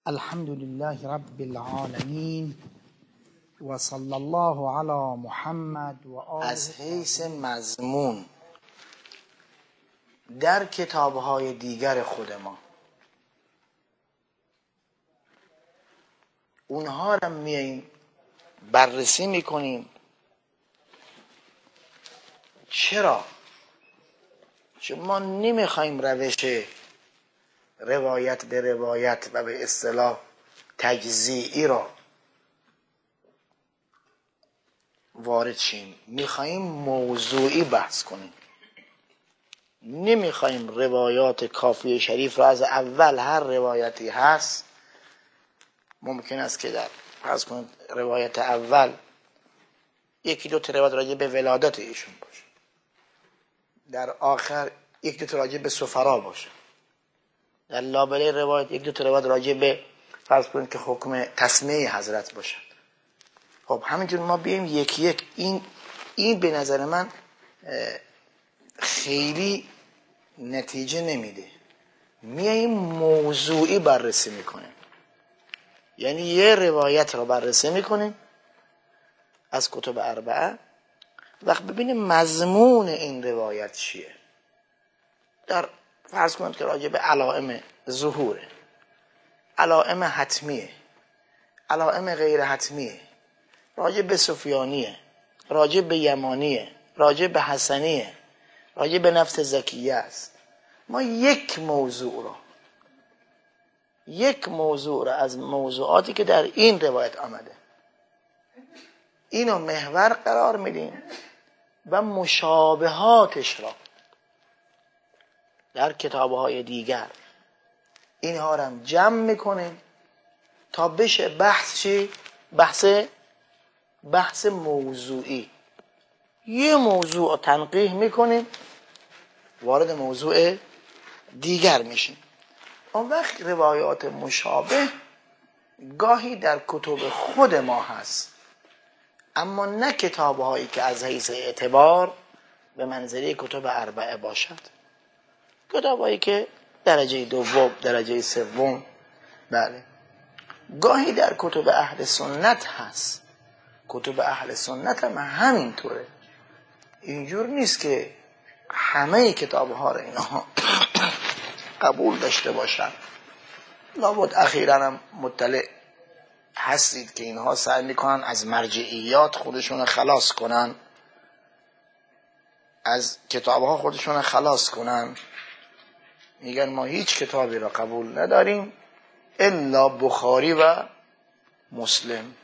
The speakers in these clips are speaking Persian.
الحمد لله رب العالمين و صلی الله علی محمد و آله. از حیث مضمون در کتاب‌های دیگر خود ما اونها را میاییم بررسی میکنیم. چرا؟ چون ما نمیخوایم روش روایت به روایت و به اصطلاح تجزیعی را وارد شیم، میخوایم موضوعی بحث کنیم. نمیخوایم روایات کافی شریف را از اول هر روایتی هست، ممکن است که در فرض کنید روایت اول یکی دو تا روایت راجع به ولادت ایشون باشه، در آخر یک دو تا راجع به سفرا باشه، در لابلای روایت یک دو تا روایت راجع به فرض کنید که حکم تسمیه حضرت باشه. خب همینجور ما بیایم یکی یک این به نظر من خیلی نتیجه نمیده. میاییم موضوعی بررسی میکنیم، یعنی یه روایت رو بررسی میکنیم از کتب اربعه، وقت ببینیم مضمون این روایت چیه. در فرض کنید که راجع به علائم ظهوره، علائم حتمیه، علائم غیر حتمیه، راجع به سفیانیه، راجع به یمانیه، راجع به حسنیه، راجع به نفس زکیه است. ما یک موضوع را از موضوعاتی که در این روایت آمده اینو محور قرار میدیم و مشابهاتش را در کتاب‌های دیگر اینها را هم جمع میکنیم تا بشه بحث چی؟ بحث موضوعی. یه موضوع رو تنقیح میکنیم، وارد موضوع دیگر میشیم. اون وقت روایات مشابه گاهی در کتب خود ما هست، اما نه کتاب‌هایی که از حیث اعتبار به منزله کتب اربعه باشد، کتاب‌هایی که درجه دوم، درجه سوم. بله، گاهی در کتب اهل سنت هست. کتب اهل سنت هم همینطوره. اینجور نیست که همه کتاب‌ها را اینها قبول داشته باشن. لابد اخیراً هم مطلع هستید که اینها سعی میکنن از مرجعیات خودشون خلاص کنن، از کتاب‌ها خودشون خلاص کنن. میگن ما هیچ کتابی را قبول نداریم الا بخاری و مسلم،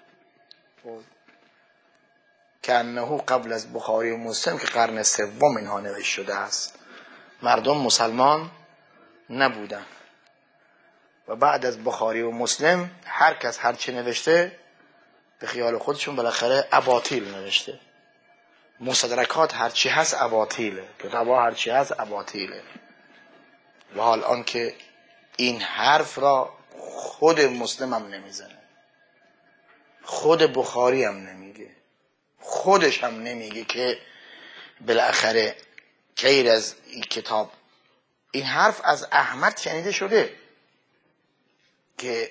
که انه قبل از بخاری و مسلم که قرن سوم اینها نوشته شده است، مردم مسلمان نبودن و بعد از بخاری و مسلم هر کس هر چی نوشته به خیال خودشون بالاخره اباطیل نوشته. مستدرکات هر چی هست اباطیله، کتاب‌ها هر چی هست اباطیله. و حال آن که این حرف را خود مسلم هم نمیزنه، خود بخاری هم نمیگه، خودش هم نمیگه که بالاخره غیر از این کتاب. این حرف از احمد شنیده شده که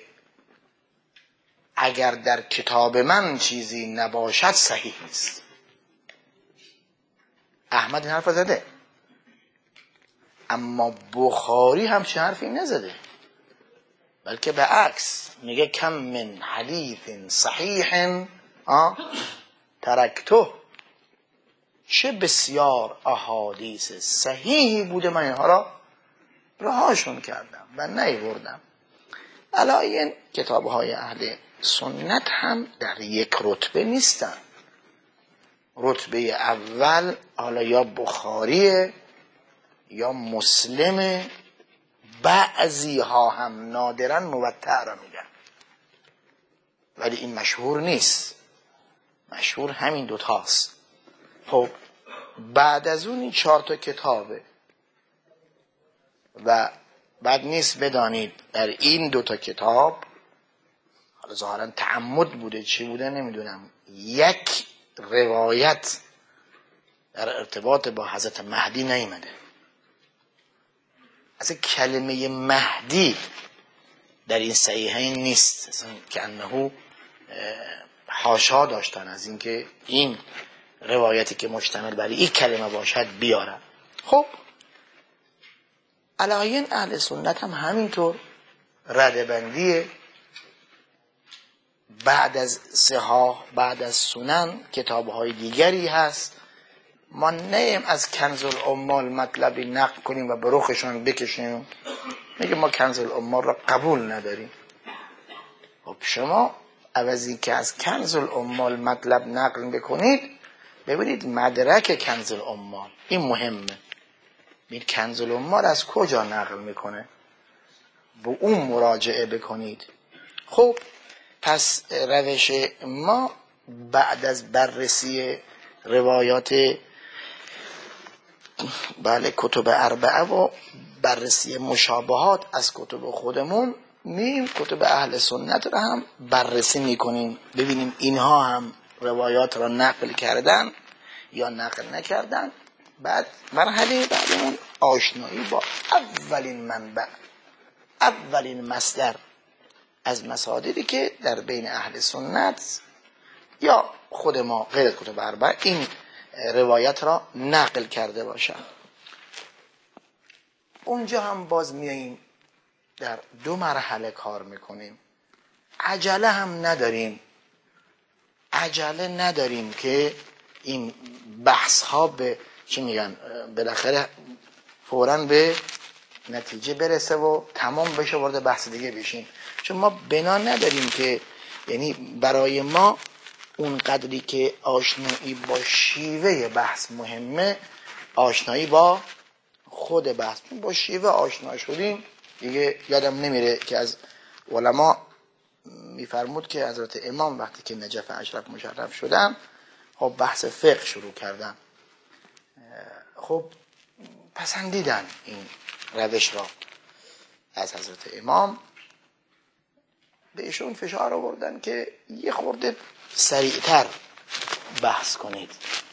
اگر در کتاب من چیزی نباشد صحیح نیست. احمد این حرف زده، اما بخاری هم چه حرفی نزده، بلکه به عکس میگه کم من حدیث صحیح ترکته، چه بسیار احادیث صحیحی بوده من اینها را رهاشون کردم و نیاوردم. علاوه کتاب‌های اهل سنت هم در یک رتبه نیستن. رتبه اول حالا یا بخاریه یا مسلمه، بعضی ها هم نادراً موطأ را میگن، ولی این مشهور نیست. مشهور همین دوتاست. خب بعد از اون این 4 تا کتابه و بعد نیست بدانید در این 2 تا کتاب، حالا ظاهراً تعمد بوده چی بوده نمیدونم، یک روایت در ارتباط با حضرت مهدی نیامده. از کلمه مهدی در این صحیحین نیست که انه حاشا داشتن از اینکه این روایتی که مشتمل بر این کلمه باشد بیارن. خب علاین اهل سنت هم همینطور ردبندیه. بعد از صحاح، بعد از سنن، کتاب‌های دیگری هست. ما نیم از کنز العمال مطلبی نقل کنیم و به رخشان بکشیم. میگه ما کنز العمال را قبول نداریم. خب شما عوضی که از کنز العمال مطلب نقل بکنید، ببینید مدرک کنز العمال، این مهمه. ببینید کنز العمال از کجا نقل میکنه، به اون مراجعه بکنید. خب پس روش ما بعد از بررسی روایات کتب اربعه و بررسی مشابهات از کتب خودمون، میم کتب اهل سنت را هم بررسی میکنیم، ببینیم اینها هم روایات را نقل کردن یا نقل نکردن. بعد مرحله بعد اون آشنایی با اولین منبع، اولین مصدر از مصادری که در بین اهل سنت یا خود ما غیر از کتب اربعه این روایت را نقل کرده باشند. اونجا هم باز میاییم در دو مرحله کار میکنیم. عجله هم نداریم، عجله نداریم که این بحث ها به چی میگن بالاخره فوراً به نتیجه برسه و تمام بشه وارد بحث دیگه بشیم. چون ما بنا نداریم که، یعنی برای ما اون قدری که آشنایی با شیوه بحث مهمه، آشنایی با خود بحث. با شیوه آشنا شدیم دیگه. یادم نمیره که از علما میفرمود که حضرت امام وقتی که نجف اشرف مشرف شدن، خب بحث فقه شروع کردن. خب پسندیدن این روش را از حضرت امام، بهشون فشار آوردن که یه خورده سریعتر بحث کنید،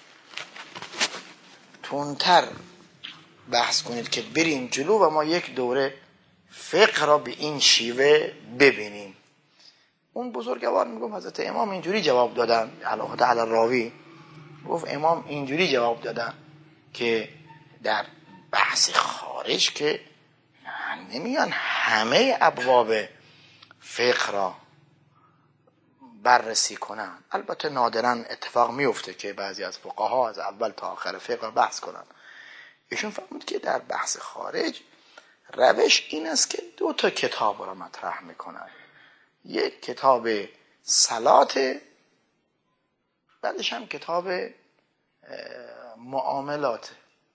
تندتر بحث کنید که بریم جلو و ما یک دوره فقه را به این شیوه ببینیم. اون بزرگوار میگفت حضرت امام اینجوری جواب دادن، علاوه علی راوی گفت امام اینجوری جواب دادن که در بحث خارج که نمیان همه ابواب فقه را بررسی کنن. البته نادراً اتفاق میفته که بعضی از فقها از اول تا آخر فقه را بحث کنن. ایشون فهمید که در بحث خارج روش این است که 2 تا کتاب را مطرح میکنن. یک کتاب صلات، بعدش هم کتاب معاملات.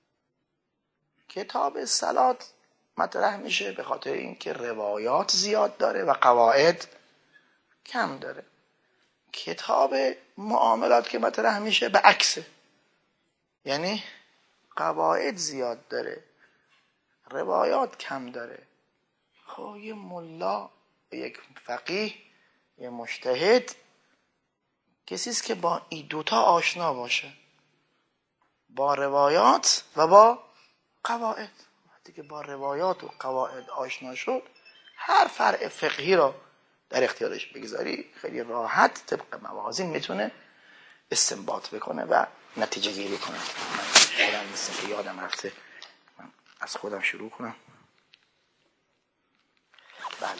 کتاب صلات مطرح میشه به خاطر اینکه روایات زیاد داره و قواعد کم داره. کتاب معاملات که مطرح میشه به عکسه، یعنی قواعد زیاد داره، روایات کم داره. خب یه ملا، یک فقیه، یه مجتهد کسی است که با این 2 تا آشنا باشه، با روایات و با قواعد. وقتی که با روایات و قواعد آشنا شد، هر فرع فقهی را در اختیارش بگذاری خیلی راحت طبق موازین میتونه استنباط بکنه و نتیجه گیری کنه. من خودم نیستم که یادم رفته، من از خودم شروع کنم. بله،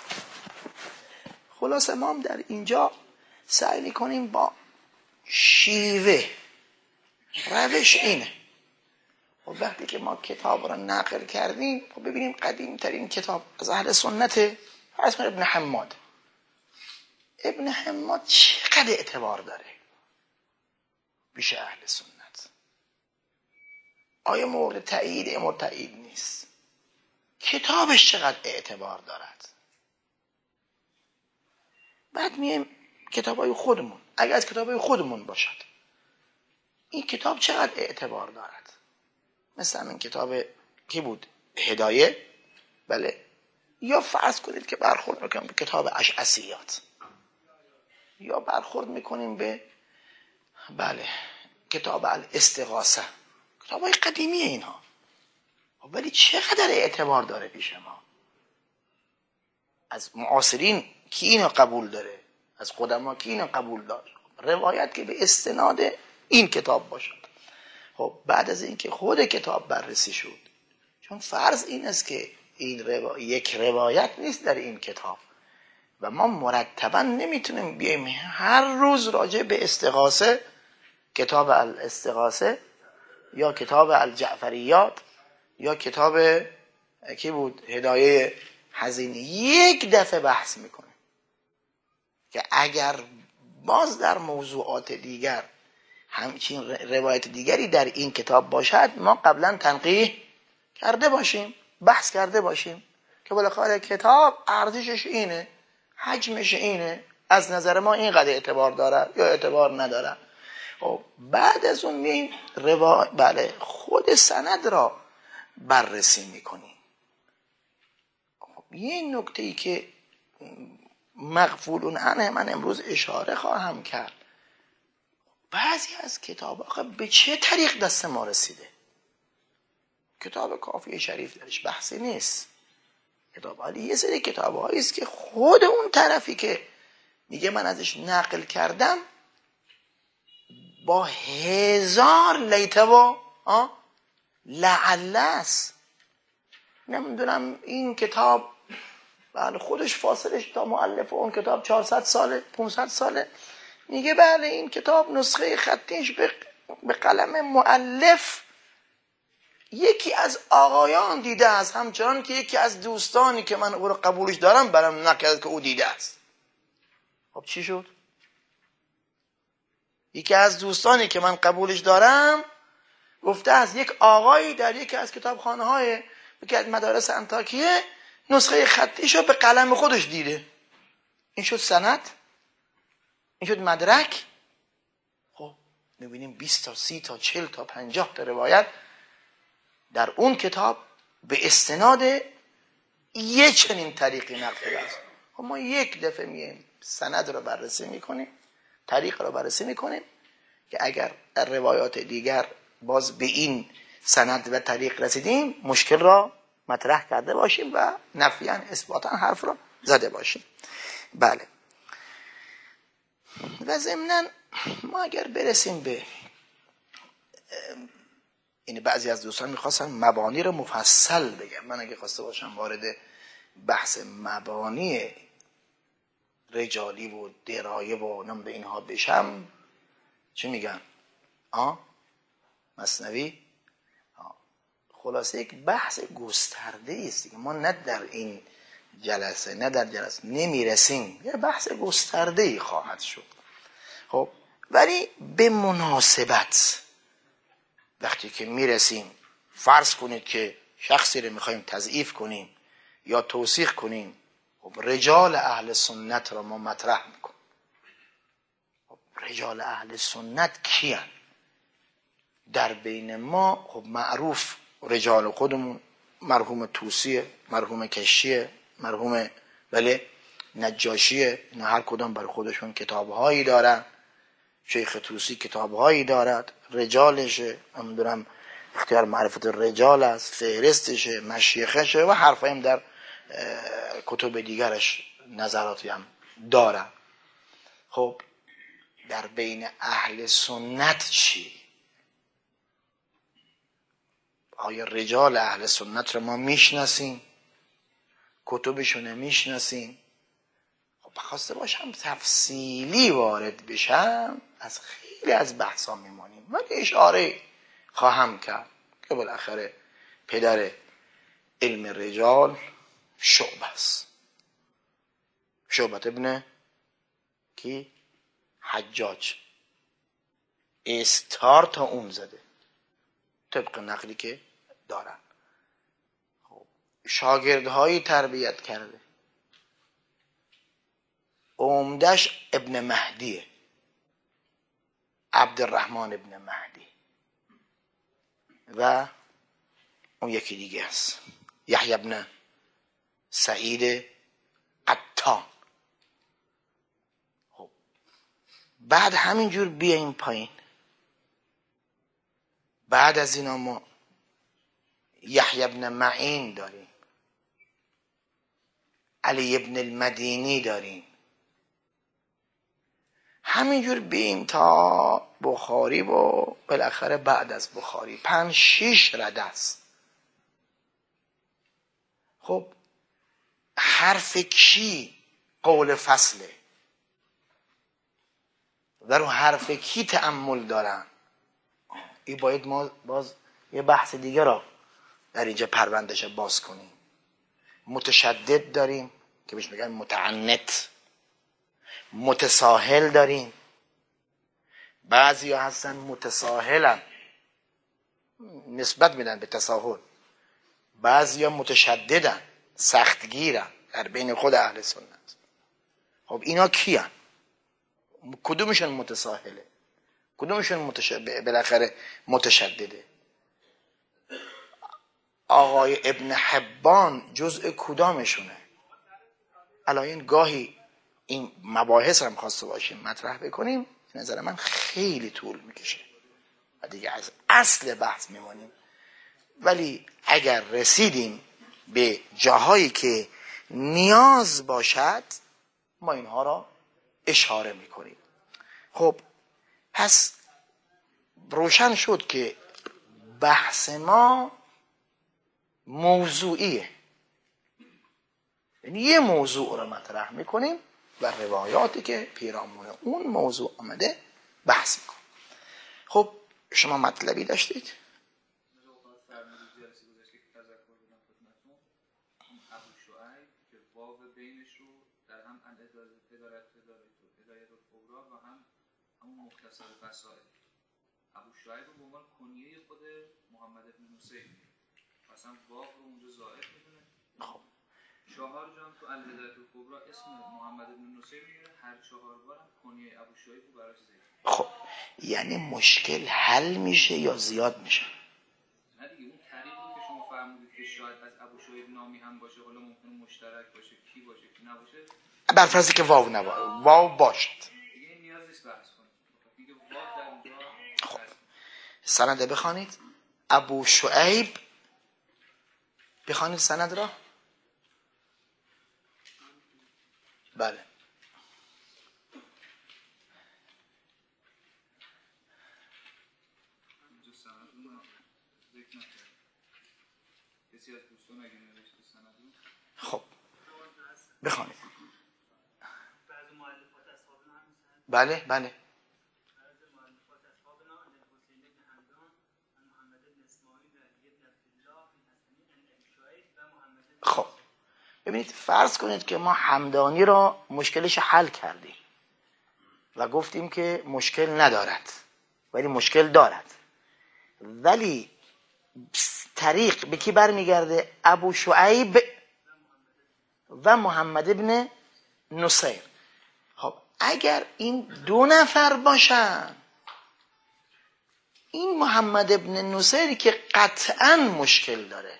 خلاصه ما هم در اینجا سعی میکنیم با شیوه روش اینه. و وقتی که ما کتاب را نقل کردیم، خب ببینیم قدیم ترین کتاب از اهل سنت فرض کنید ابن حماد. ابن حماد چقدر اعتبار داره بیش اهل سنت؟ آیا مورد تایید؟ مورد تایید نیست. کتابش چقدر اعتبار دارد؟ بعد میایم کتابای خودمون، اگر از کتابای خودمون باشد این کتاب چقدر اعتبار دارد؟ مثل همین کتاب کی بود؟ هدایه. بله. یا فرض کنید که برخورد میکنیم به کتاب اشعثیات، یا برخورد میکنیم به کتاب الاستغاثه. کتابای قدیمی اینها، ولی چقدر اعتبار داره پیش ما؟ از معاصرین کی اینو قبول داره؟ از قدما کی اینو قبول داره؟ روایت که به استناد این کتاب باشد. خب بعد از اینکه خود کتاب بررسی شد، چون فرض این است که این یک روایت نیست در این کتاب و ما مرتبا نمیتونیم بیایم هر روز راجع به استغاثه، کتاب الاستغاثه یا کتاب الجعفریات یا کتاب کی بود هدایه حزینی یک دفعه بحث میکنه که اگر باز در موضوعات دیگر همچین روایت دیگری در این کتاب باشد ما قبلا تنقیح کرده باشیم، بحث کرده باشیم که بالاخره کتاب ارزشش اینه، حجمش اینه، از نظر ما اینقدر اعتبار داره یا اعتبار نداره. بعد از اون میایم بله خود سند را بررسی میکنیم. یه نکته‌ای که مغفولون عنه من امروز اشاره خواهم کرد، بعضی از کتاب آخه به چه طریق دست ما رسیده؟ کتاب کافی شریف درش بحثی نیست، کتاب عالی، یه سری کتاب هایی است که خود اون طرفی که میگه من ازش نقل کردم با 1000 لیته و لعله است. نمیدونم این کتاب بله خودش فاصلش تا مؤلف اون کتاب 400 ساله 500 ساله، میگه بله این کتاب نسخه خطیش به قلم مؤلف یکی از آقایان دیده است، همچنان که یکی از دوستانی که من او رو قبولش دارم برام نکرد که او دیده است. خب چی شد؟ یکی از دوستانی که من قبولش دارم گفته از یک آقایی در یکی از کتابخانه‌های یکی از مدارس انطاکیه نسخه خطیشو به قلم خودش دیده. این شد سند؟ این شد مدرک؟ خب میبینیم 20 تا 30 تا 40 تا 50 تا روایت در اون کتاب به استناد یه چنین طریقی نقل شده است. خب ما یک دفعه میایم سند رو بررسی میکنیم، طریق رو بررسی میکنیم که اگر در روایات دیگر باز به این سند و طریق رسیدیم مشکل را مطرح کرده باشیم و نفیاً اثباتاً حرف رو زده باشیم. بله و ضمناً ما اگر برسیم به این بعضی از دوستان میخواستن مبانی رو مفصل بگم، من اگه خواسته باشم وارد بحث مبانی رجالی و درایه و نمیده اینها بشم چی میگن؟ مثنوی خلاصه یک بحث گسترده است دیگه، ما نه در این جلسه نه در جلسه نمیرسیم، یه بحث گسترده ای خواهد شد. خب ولی به مناسبت وقتی که میرسیم فرض کنید که شخصی رو میخوایم تضعیف کنیم یا توثیق کنیم، خب رجال اهل سنت را ما مطرح میکنیم. خب رجال اهل سنت کیان؟ در بین ما خب معروف رجال خودمون مرحوم طوسیه، مرحوم کشیه، مرحوم نجاشیه، اینا هر کدام برای خودشون کتابهایی دارن. شیخ طوسی کتابهایی دارد، رجالشه، نمیدونم اختیار معرفت الرجال است، فهرستشه، مشیخشه و حرفایم در کتب دیگرش نظراتی هم دارن. خب در بین اهل سنت چی؟ آیا رجال اهل سنت رو ما میشناسیم؟ کتبشون میشناسیم؟ خب بخواسته باشم تفصیلی وارد بشم از خیلی از بحثا میمانیم، ولی اشاره خواهم کرد که بالاخره پدر علم رجال شعبه است. شعبه ابن کی؟ حجاج استار تا اون زده طبق نقلی که دارن. خب شاگردهایی تربیت کرده، عمدش ابن مهدیه، عبدالرحمن ابن مهدی، و اون یکی دیگه است یحیی ابن سعید قطان. خب بعد همینجور بیایم پایین، بعد از اینا ما یحیی ابن معین داریم، علی ابن المدینی داریم، همینجور بیم تا بخاری و بالاخره بعد از بخاری 5-6 رده است. خب حرف کی قول فصله و رو حرف کی تأمل دارن؟ این باید ما باز یه بحث دیگه را در اینجا پروندهش باز کنیم. متشدد داریم که بهش میگن متعنت، متساهل داریم، بعضی ها هستن متساهلن نسبت میدن به تساهل، بعضی ها متشددن سختگیرن در بین خود اهل سنت. خب اینا کیان؟ کدومشون متساهله؟ کدومشون بالاخره متشدده؟ آقای ابن حبان جزء کدامشونه؟ الان گاهی این مباحث هم خواسته باشیم مطرح بکنیم، نظر من خیلی طول میکشه و دیگه از اصل بحث میمانیم، ولی اگر رسیدیم به جاهایی که نیاز باشد ما اینها را اشاره میکنیم. خب پس روشن شد که بحث ما موضوعیه، یعنی یه موضوع رو مطرح میکنیم و روایاتی که پیرامون اون موضوع آمده بحث میکنیم. خب شما مطلبی داشتید؟ ابو شعیب رو به عنوان کنیه خود محمد بن نصیر مثلا واو رو اونجا ظاهر می‌کنه. خب شاهر جان تو الهدایة الکبری اسم محمد بن نصیر میاره، هر 4 بارم کنیه ابو شعیب رو براش ذکر. خب یعنی مشکل حل میشه یا زیاد میشه؟ نه دیگه اون طریقی که شما فرمودید که شاید از ابو شعیب نامی هم باشه، حالا ممکنه مشترک باشه، کی باشه کی نباشه، بر فرضی که واو واو باشد دیگه نیاز نیست بحث کنیم دیگه. واو در اونجا خب سند بخوانید. ابو شعیب بخوانید سند را. بله خب بخوانید. بله بله خب ببینید فرض کنید که ما همدانی را مشکلش حل کردیم و گفتیم که مشکل ندارد ولی مشکل دارد، ولی طریق به کی برمیگرده؟ ابو شعیب و محمد ابن نصیر. خب اگر این 2 نفر باشن، این محمد ابن نصیر که قطعا مشکل داره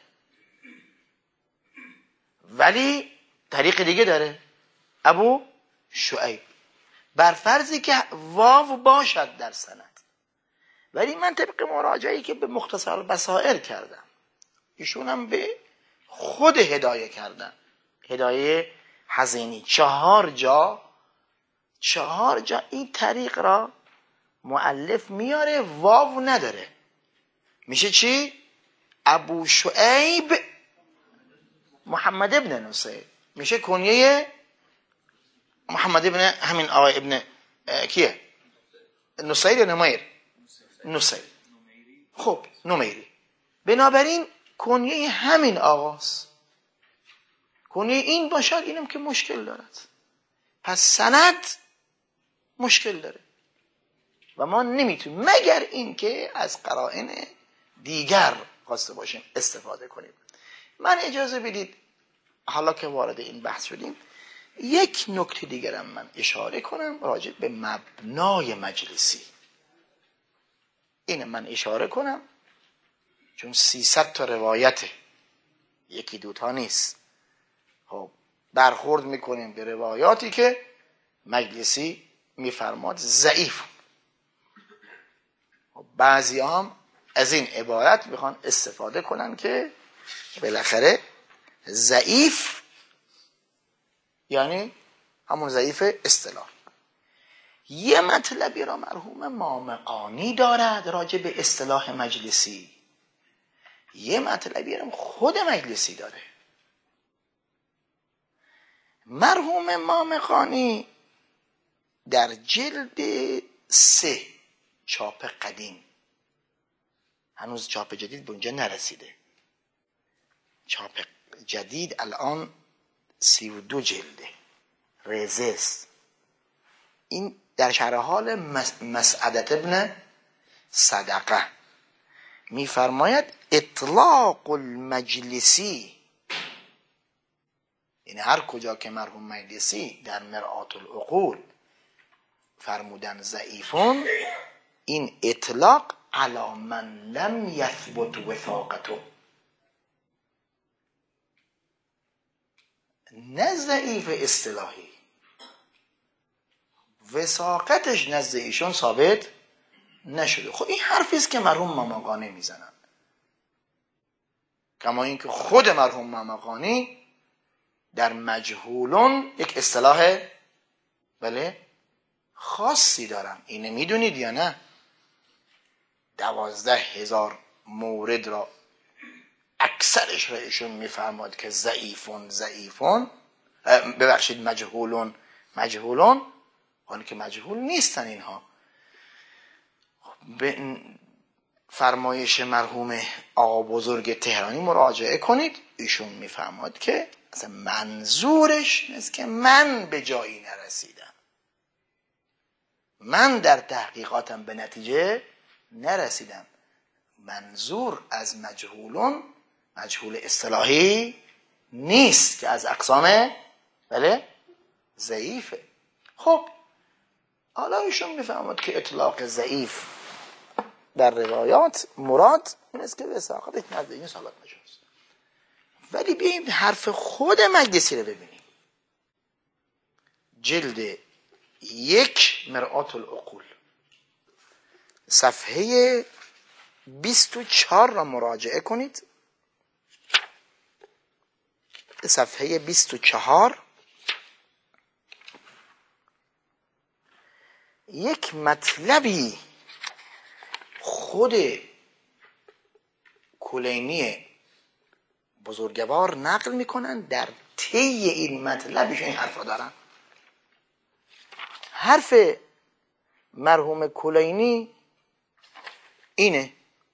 ولی طریق دیگه داره، ابو شعیب، بر فرضی که واو باشد در سند. ولی من طبق مراجعه‌ای که به مختصر البصائر کردم، ایشون هم به خود هدایه کردن، هدایه حزینی، 4 جا این طریق را مؤلف میاره واو نداره، میشه چی؟ ابو شعیب محمد ابن نصیر، میشه کنیه محمد ابن همین آقای ابن کیه؟ نصیر یا نمیر؟ نصیر. خب نمیری. بنابراین کنیه همین آقاست، کنیه این باشد، اینم که مشکل دارد. پس سند مشکل داره و ما نمیتونیم مگر این که از قرائن دیگر خواسته باشیم استفاده کنیم. من اجازه بدید حالا که وارد این بحث شدیم یک نکته دیگرم من اشاره کنم راجع به مبنای مجلسی. این من اشاره کنم چون 300 تا روایته، یکی دوتا نیست. خب برخورد میکنیم به روایاتی که مجلسی میفرماد ضعیف. بعضی هم از این عبارت میخوان استفاده کنن که بالاخره ضعیف یعنی همون ضعیف اصطلاح. یه مطلبی را مرحوم مامقانی دارد راجع به اصطلاح مجلسی، یه مطلبی را خود مجلسی داره. مرحوم مامقانی در جلد 3 چاپ قدیم، هنوز چاپ جدید به اونجا نرسیده، چاپ جدید الان 32 جلده، رزس، این در شرح حال مسعدت ابن صدقه میفرماید اطلاق المجلسی، یعنی هر کجا که مرحوم مجلسی در مرآت العقول فرمودن ضعیفون، این اطلاق علی من لم یثبت وثاقته، نه ضعیف اصطلاحی، وثاقتش نزد ایشون ثابت نشده. خب این حرفی است که مرحوم مامقانی میزنن، کما اینکه خود مرحوم مامقانی در مجهولون یک اصطلاح بله خاصی دارن. اینه میدونید یا نه؟ 12,000 مورد را اکثرش را ایشون میفرماد که ضعیفون ببخشید مجهولون آنه که مجهول نیستن اینها. به فرمایش مرحوم آقا بزرگ تهرانی مراجعه کنید، ایشون میفرماد که اصلا منظورش نیست که من به جایی نرسیدم، من در تحقیقاتم به نتیجه نرسیدم. منظور از مجهول اصطلاحی نیست که از اقسام بله ضعیفه. خب حالا ایشون میفهمد که اطلاق ضعیف در روایات مراد این است که وثاقتش نزد این ثابت نشده. ولی بیاییم حرف خود مجلسی رو ببینیم، جلد 1 مرآت العقول صفحه 24 را مراجعه کنید. صفحه 24 یک مطلبی خود کلینی بزرگوار نقل میکنن، در طی این مطلبشون این حرف را دارن. حرف مرحوم کلینی اینه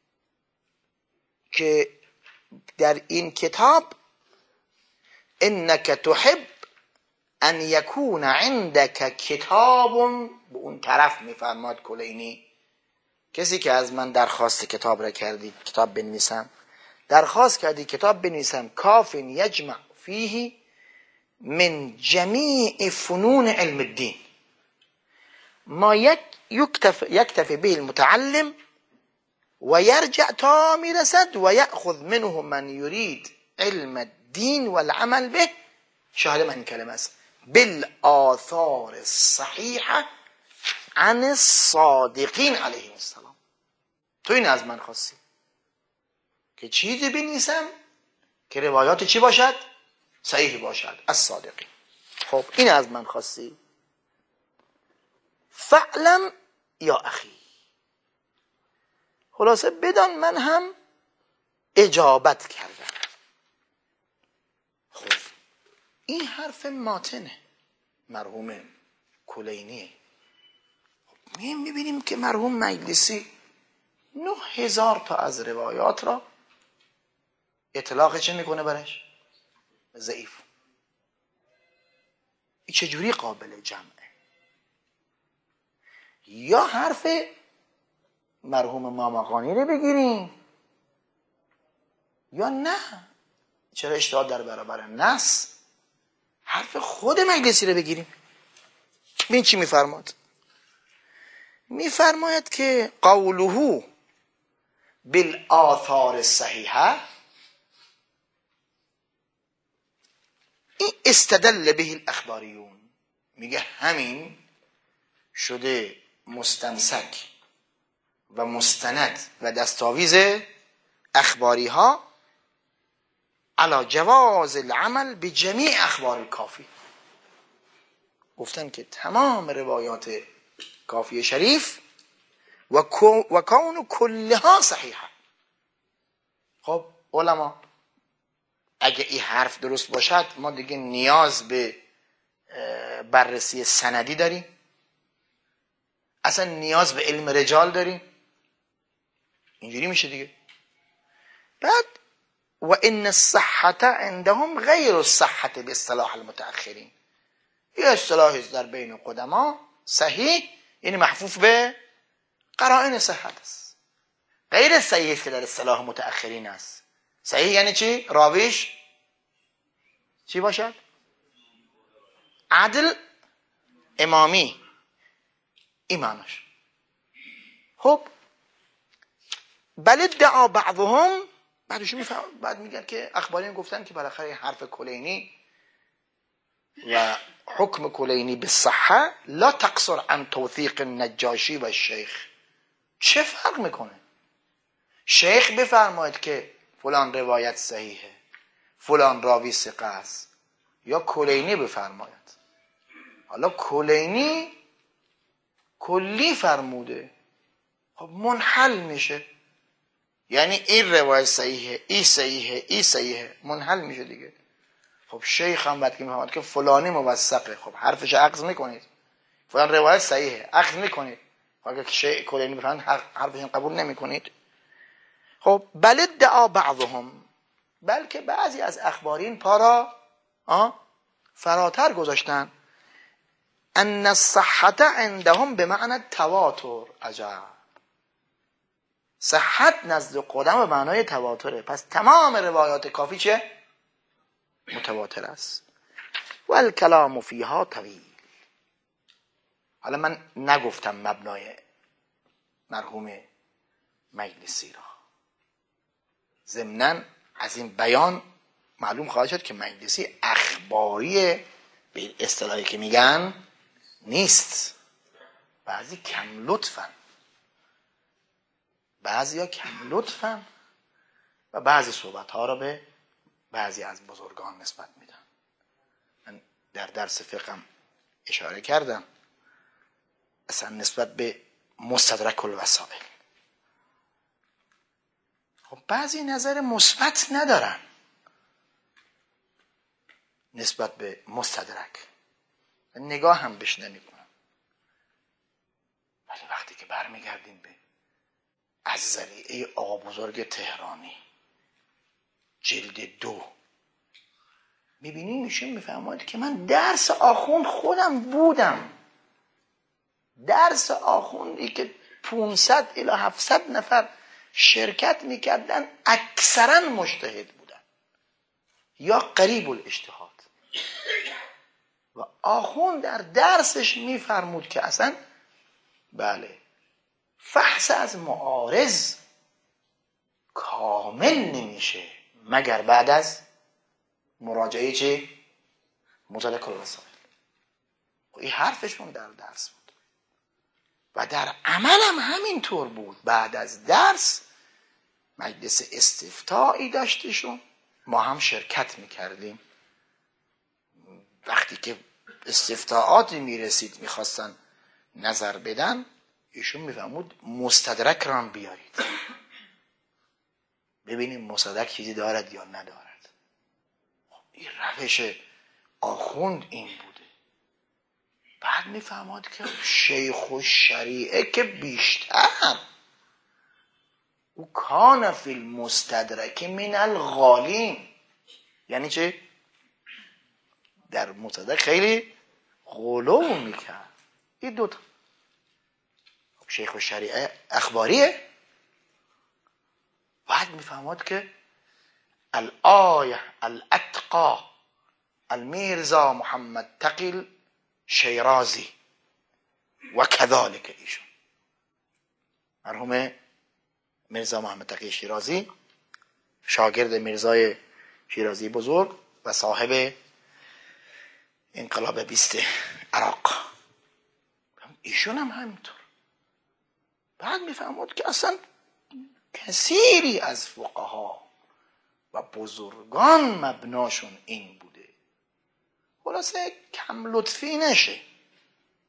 که در این کتاب انک تحب ان یکون عندک کتاب، به اون طرف میفرماد کلینی، کسی که از من درخواست کتاب را کردی کتاب بنویسم، درخواست کردی کتاب بنویسم، کاف یجمع فیه من جمیع فنون علم الدین ما یکتفی به المتعلم و یرجع تا میرسد و یأخذ منه من یرید علم الدین والعمل به. شاهد من این کلمه است، بالآثار الصحیحه عن الصادقین علیهم السلام. تو این از من خواستی که چیزی بنویسم که روایات چی باشد؟ صحیح باشد، از صادقین. خب این از من خواستی، فعلم یا اخی، خلاصه بدان من هم اجابت کردم. خب این حرف ماتنه مرحوم کلینیه. میبینیم که مرحوم مجلسی 9,000 تا از روایات را اطلاق چه میکنه برش؟ ضعیف. این چجوری قابل جمعه؟ یا حرف مرحوم مامقانی رو بگیریم یا نه. چرا اشتغال در برابر نص؟ حرف خود مجلسی رو بگیریم. ببین چی میفرماد. میفرماید که قوله بالآثار الصحیحه، این استدل به الاخباریون، میگه همین شده مستمسک و مستند و دستاویز اخباری ها علی جواز العمل به جمیع اخبار الکافی. گفتن که تمام روایات کافی شریف و کون کلها صحیحه. خب علما اگه این حرف درست باشد ما دیگه نیاز به بررسی سندی داریم؟ اصلا نیاز به علم رجال داریم؟ اینجوری میشه دیگه. بعد و ان الصحة عندهم غیر الصحة به اصطلاح المتأخرین. یه اصطلاحی در بین قدما صحیح یعنی محفوف به قرائن صحت است، غیر صحیح که در اصطلاح متأخرین است. صحیح یعنی چی؟ راویش چی باشد؟ عدل امامی، این معناش. خب بل ادعا بعضهم، بعد میگن که اخبارین گفتن که بالاخره حرف کلینی و حکم کلینی به صحه لا تقصر عن توثیق النجاشی و شیخ. چه فرق میکنه؟ شیخ بفرماید که فلان روایت صحیحه، فلان راوی ثقه است، یا کلینی بفرماید. حالا کلینی کلی فرموده، خب منحل میشه، یعنی این روایت صحیحه، این صحیحه، این صحیحه، منحل میشه دیگه. خب شیخ هم بعد که میفهمد که فلانی موثقه، خب حرفش اخذ میکنید. فلان روایت صحیحه، اخذ میکنید. اگر که شیخ کلینی بفهمد حرفش قبول نمیکنید. خب بل ادعا بعضهم، بلکه بعضی از اخبارین پا را فراتر گذاشتن. ان الصحة عندهم بمعنى التواتر. عجب، صحت نزد قدم به معنای تواتره. پس تمام روایات کافی چه؟ متواتر است. و الکلام فیها طویل. حالا من نگفتم مبنای مرحوم مجلسی را، ضمناً از این بیان معلوم خواهد شد که مجلسی اخباری به اصطلاحی که میگن نیست. بعضی کم لطفن، بعضی ها کم لطفن و بعضی صحبت ها را به بعضی از بزرگان نسبت میدن. من در درس فقهم اشاره کردم اصلا نسبت به مستدرک الوسائل. خب بعضی نظر مثبت ندارن نسبت به مستدرک، نگاه هم بهش نمیکنن. ولی وقتی که برمیگردیم به از ذریعه آقا بزرگ تهرانی جلد 2 میبینیم، میشه میفهمید که من درس آخوند خودم بودم. درس آخوندی که 500 الی 700 نفر شرکت میکردن، اکثرا مجتهد بودن یا قریب الاجتهاد. و آخوند در درسش میفرمود که اصلا بله فحص از معارض کامل نمیشه مگر بعد از مراجعه چه؟ مطلق الوسائل. این حرفشون در درس بود و در عمل هم همینطور بود. بعد از درس مجلس استفتایی داشتشون، ما هم شرکت میکردیم. وقتی که استفتاءاتی میرسید میخواستن نظر بدن، ایشون میفهمود مستدرک را هم بیارید ببینیم مستدرک چیزی دارد یا ندارد. این روش آخوند این بوده. بعد میفهمد که شیخ الشریعه که بیشتر او کان فی المستدرک من الغالین. یعنی چه؟ در مستدرک خیلی غلو میکرد. این دوتا شیخ الشریعه اخباریه. بعد میفهمد که الآیه الاتقا المیرزا محمد تقی شیرازی و کذالک ایشون مرحوم میرزا محمد تقی شیرازی، شاگرد میرزای شیرازی بزرگ و صاحب انقلاب 20 عراق، ایشون هم همینطور. بعد میفهمد که اصلا کثیری از فقها و بزرگان مبناشون این بوده. خلاصه کم لطفی نشه.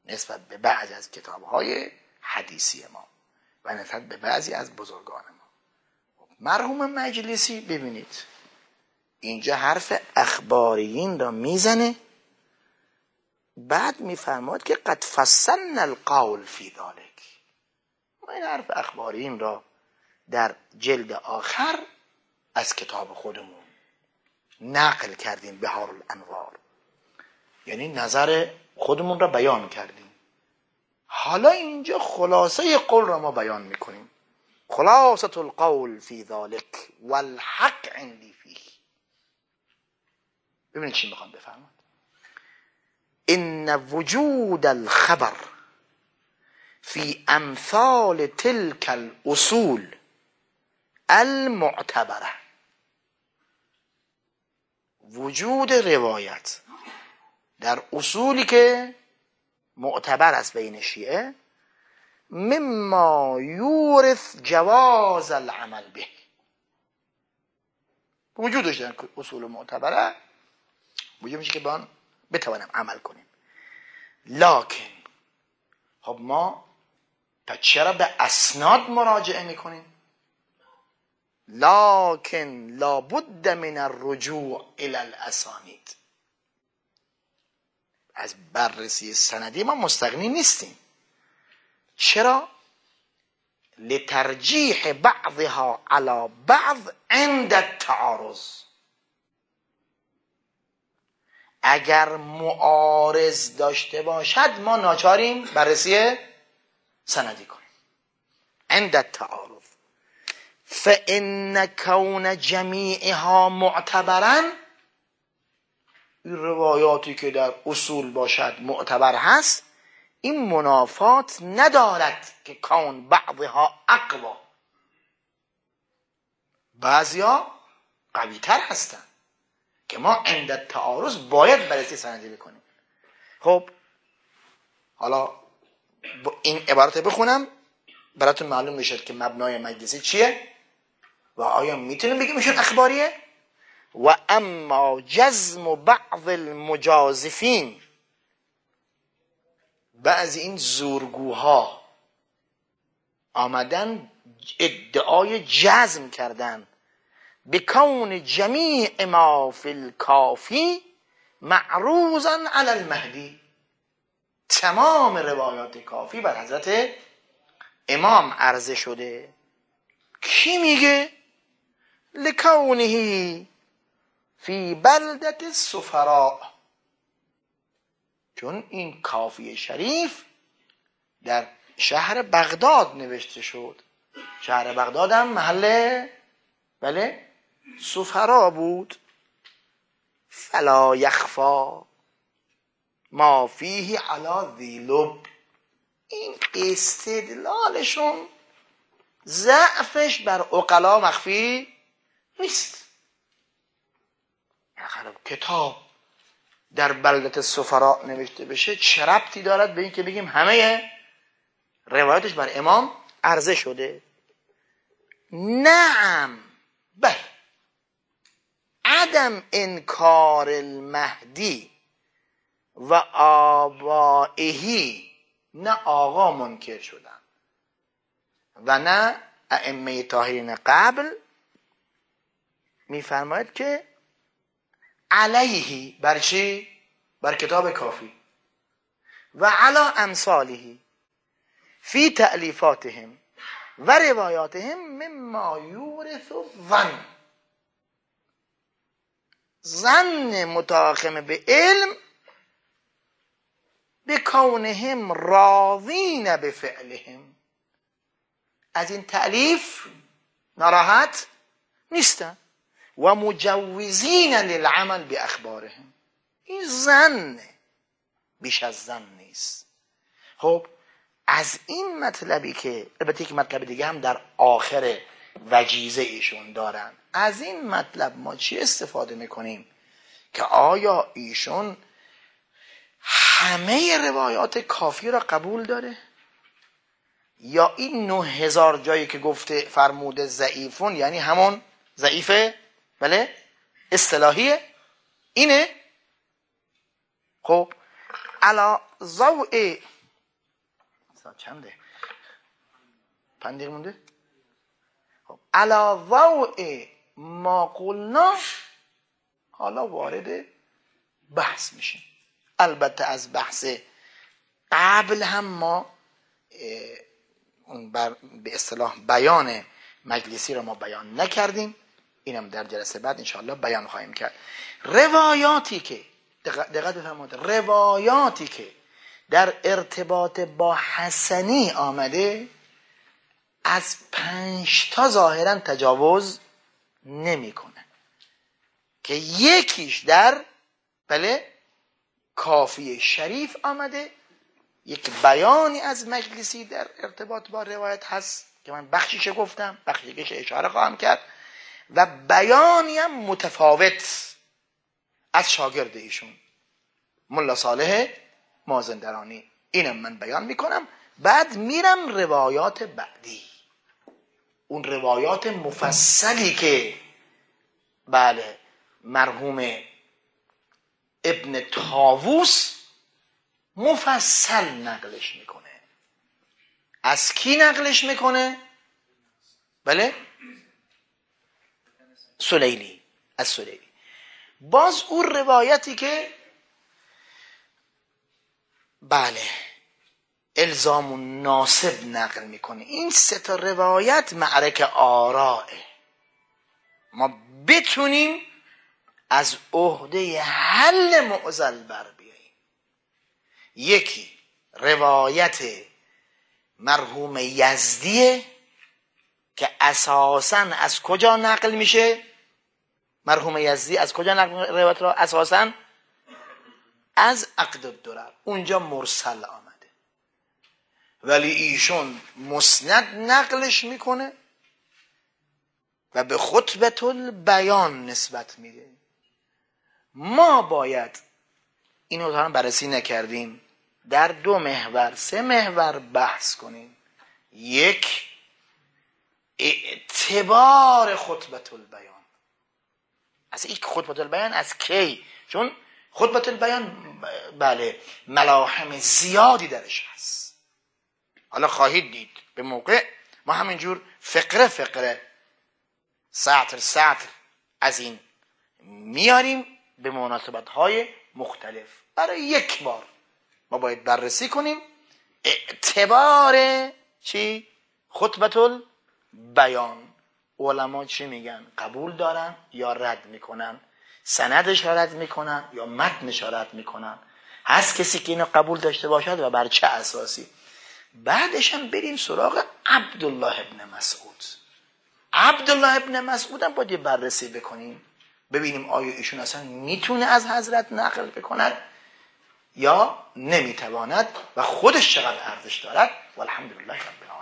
نسبت به بعضی از کتاب‌های حدیثی ما و نسبت به بعضی از بزرگان ما. مرحوم مجلسی ببینید اینجا حرف اخباریین را میزنه، بعد میفرماید که قد فصلنا القول فی ذلک. ما این حرف اخباریین را در جلد آخر از کتاب خودمون نقل کردیم، بهار الانوار، یعنی نظر خودمون را بیان کردیم. حالا اینجا خلاصه قول را ما بیان میکنیم. خلاصة القول فی ذلک والحق عندی فیه. ببینید چی میخوام بفرماید. ان وجود الخبر فی امثال تلك الاصول المعتبره، وجود روایت در اصولی که معتبر است بین شیعه، مما یورث جواز العمل به، وجودش در اصول معتبره وجود میشه که با آن بتوانیم عمل کنیم. لکن خب ما پس چرا به اسناد مراجعه میکنیم؟ لکن لابد من الرجوع الى الاسانید. از بررسی سندی ما مستغنی نیستیم. چرا؟ لترجیح بعضها على بعض عند التعارض. اگر معارض داشته باشد ما ناچاریم بررسی سندی کنیم عند التعارض. فإن كون جمیعها معتبرا، این روایاتی که در اصول باشد معتبر هست، این منافات ندارد که کون بعضها اقوا، بعضیا قوی تر هستند که ما عند التعارض باید بررسی سندی بکنیم. خب حالا این عبارت بخونم براتون معلوم بشد که مبنای مجلسی چیه و آیا میتونیم بگیم ایشون اخباریه. و اما جزم بعض المجازفین، بعضی این زورگوها آمدن ادعای جزم کردن بکون جمیع ما فی الکافی معروضا علی المهدی، تمام روایات کافی بر حضرت امام عرضه شده. کی میگه؟ لکونه فی بلدت السفراء، چون این کافی شریف در شهر بغداد نوشته شد. شهر بغداد هم محل بله سفرا بود. فلا یخفا ما فیه علی ذی لب. این استدلالشون ضعفش بر عقلا مخفی نیست. کتاب در بلدت سفراء نوشته بشه چه ربطی دارد به این که بگیم همه روایتش بر امام عرضه شده؟ نعم، بل عدم انکار المهدی و آبائهی، نه آقا منکر شدن و نه ائمه طاهرین قبل. میفرماید که علیه، بر چی؟ بر کتاب کافی و علی امثاله فی تألیفاتهم و روایاتهم مما یورث ظن متاخم به علم بکونهم راضین بفعلهم. از این تألیف ناراحت نیستن و مجوزین للعمل باخبارهم. این ظن، بیش از ظن نیست. خب از این مطلبی که البته یک مطلب دیگه هم در آخر وجیزه ایشون دارن، از این مطلب ما چی استفاده میکنیم؟ که آیا ایشون همه روایات کافی را قبول داره یا این 9000 جایی که گفته فرموده ضعیفون یعنی همون ضعیفه بله اصطلاحیه اینه؟ خب علا ضوء ساعت چنده؟ 5 دقیقه مونده. خب علی ضوء ما قلنا حالا وارد بحث میشیم. البته از بحث قبل هم ما به اصطلاح بیان مجلسی رو ما بیان نکردیم، اینم در جلسه بعد انشاءالله بیان خواهیم کرد. روایاتی که دقت بفرمایید، روایاتی که در ارتباط با حسنی آمده از 5 تا ظاهرا تجاوز نمیکنه که یکیش در کافی شریف آمده، یک بیانی از مجلسی در ارتباط با روایت هست که من بخشیش گفتم، بخشیش اشاره خواهم کرد، و بیانی هم متفاوت از شاگرد ایشون ملا صالح مازندرانی، اینم من بیان میکنم. بعد میرم روایات بعدی، اون روایات مفصلی که مرحوم ابن طاووس مفصل نقلش میکنه. از کی نقلش میکنه؟ سلیلی، از سلیلی. باز اون روایتی که الزام الناسب نقل میکنه. این 3 تا روایت معرک آرائه، ما بتونیم از عهده حل معضل بر بیاییم. یکی روایت مرحوم یزدیه که اساساً از کجا نقل میشه؟ مرحوم یزدی از کجا نقل روایت را؟ اساساً از عقد الدرر، اونجا مرسل آمده، ولی ایشون مسند نقلش میکنه و به خطبة البیان نسبت میده. ما باید اینو تا هم بررسی نکردیم، در 2 محور 3 محور بحث کنیم. یک، اعتبار خطبة البیان. از این خطبة البیان از کی؟ چون خطبة البیان ملاحم زیادی درش هست. حالا خواهید دید به موقع ما همینجور فقره سطر از این میاریم به مناسبت‌های مختلف. برای یک بار ما باید بررسی کنیم اعتبار چی؟ خطبة البیان. علما چی میگن؟ قبول دارن یا رد میکنن؟ سندش را رد میکنن یا متنش را رد میکنن؟ هست کسی که اینو قبول داشته باشد و بر چه اساسی؟ بعدش هم بریم سراغ عبدالله ابن مسعود. عبدالله ابن مسعود هم باید بررسی بکنیم، ببینیم آیا ایشون اصلا میتونه از حضرت نقل بکند یا نمیتواند و خودش چقدر ارزش دارد. والحمدلله رب العالمین.